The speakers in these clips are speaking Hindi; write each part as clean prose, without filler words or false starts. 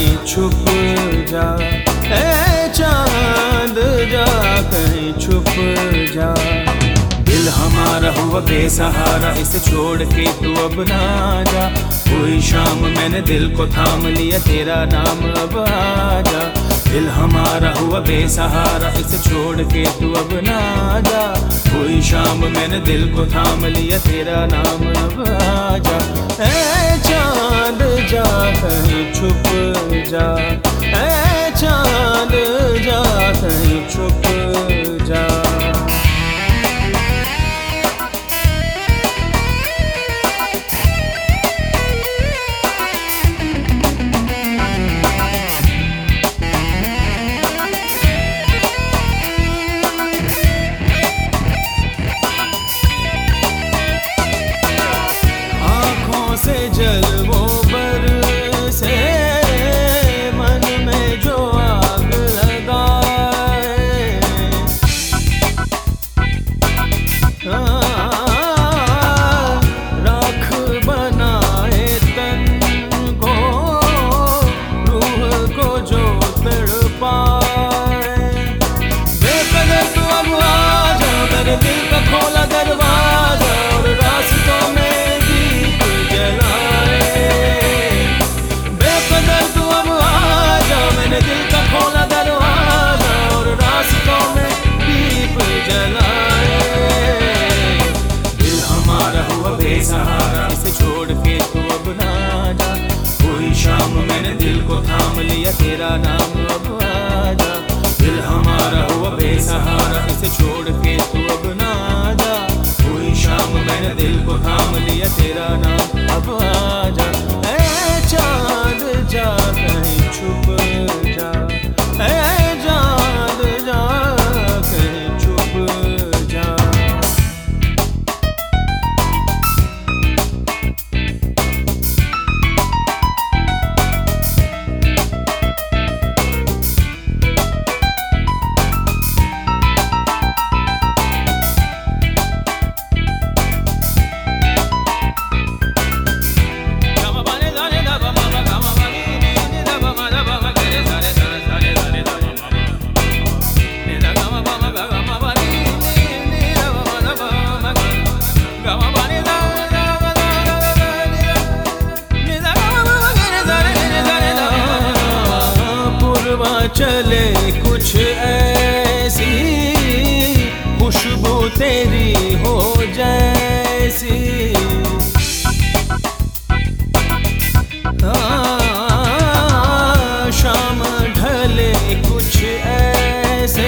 कहीं छुप जा, ए चांद जा कहीं छुप जा। दिल हमारा हुआ बेसहारा, इसे छोड़ के तू अब ना जा। कोई शाम मैंने दिल को थाम लिया, तेरा नाम अब आजा। दिल हमारा हुआ बेसहारा, इसे छोड़ के तू अब ना जा। कोई शाम मैंने दिल को थाम लिया, तेरा नाम अब आजा। ए चांद जा कहीं छुप जा, ए चांद जा कहीं छुप जा। से जलवों पर से मन में जो आग लगाए, राख बनाए तन को, रूह को जो तड़पाए। बेकदर तू अब आजा, मेरे दिल का खोला दरवाजा और रास्तों में दिल का खोला दरवाजा और रास्तों में दीप जलाए। दिल हमारा हुआ बेसहारा, इसे छोड़ के तू अब ना जा। कोई शाम मैंने दिल को थाम लिया, तेरा नाम अब आजा। दिल हमारा हुआ बेसहारा, इसे छोड़ के तू अब ना जा। कोई शाम मैंने दिल को थाम लिया, तेरा नाम अब आजा। ए चांद जा कहीं छुप जा, ए चांद जा कहीं छुप जा। चले कुछ ऐसी खुशबू तेरी हो जैसी, शाम ढले कुछ ऐसे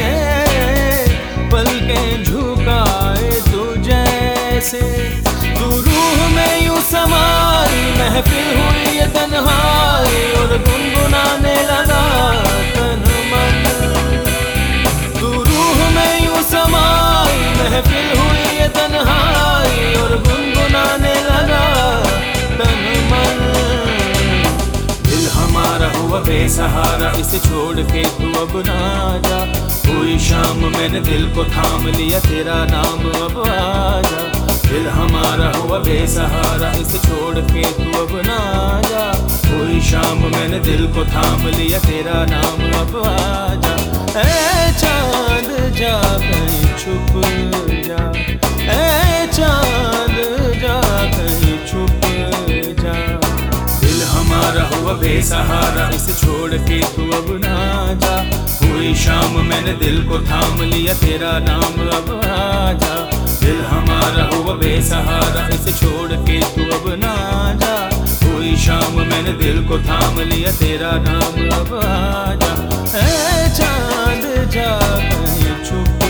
पलकें झुकाए तू जैसे। तू रूह में यूं समाई, महफिल हुई ये तन्हाई और गुनगुनाने लगा तन मन। तू रूह में यूं समाई, महफिल हुई ये तन्हाई और गुनगुनाने लगा तन मन। दिल हमारा हुआ बेसहारा, इसे छोड़ के तू अब ना जा। कोई शाम मैंने दिल को थाम लिया, तेरा नाम अब आजा। दिल हमारा हुआ बेसहारा, इसे छोड़ के तू अब ना जा। कोई शाम मैंने दिल को थाम लिया, तेरा नाम अब आजा। ए चांद जा कहीं छुप जा, ए चांद जा कहीं छुप जा। दिल हमारा हुआ बेसहारा, इसे छोड़ के तू अब ना जा। कोई शाम मैंने दिल को थाम लिया, तेरा नाम अब आजा। दिल हमारा हुआ बेसहारा, इसे छोड़ के तू अब ना जा। कोई शाम मैंने दिल को थाम लिया, तेरा नाम अब आजा। ए चांद जा कहीं छुप